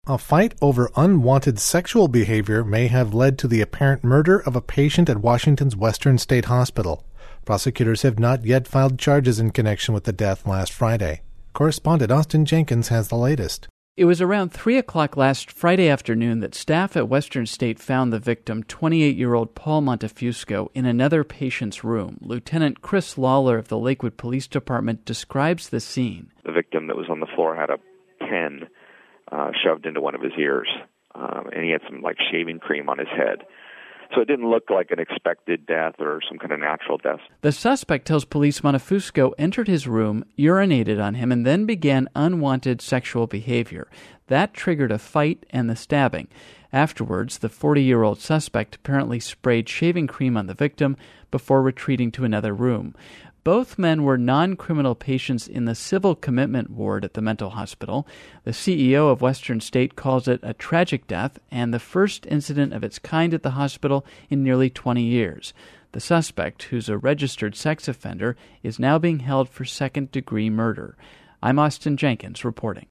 A fight over unwanted sexual behavior may have led to the apparent murder of a patient at Washington's Western State Hospital. Prosecutors have not yet filed charges in connection with the death last Friday. Correspondent Austin Jenkins has the latest. It was around 3 o'clock last Friday afternoon that staff at Western State found the victim, 28-year-old Paul Montefusco, in another patient's room. Lieutenant Chris Lawler of the Lakewood Police Department describes the scene. The victim that was on the floor had a pen shoved into one of his ears, and he had some shaving cream on his head. So it didn't look like an expected death or some kind of natural death. The suspect tells police Montefusco entered his room, urinated on him, and then began unwanted sexual behavior. That triggered a fight and the stabbing. Afterwards, the 40-year-old suspect apparently sprayed shaving cream on the victim before retreating to another room. Both men were non-criminal patients in the civil commitment ward at the mental hospital. The CEO of Western State calls it a tragic death and the first incident of its kind at the hospital in nearly 20 years. The suspect, who's a registered sex offender, is now being held for second-degree murder. I'm Austin Jenkins reporting.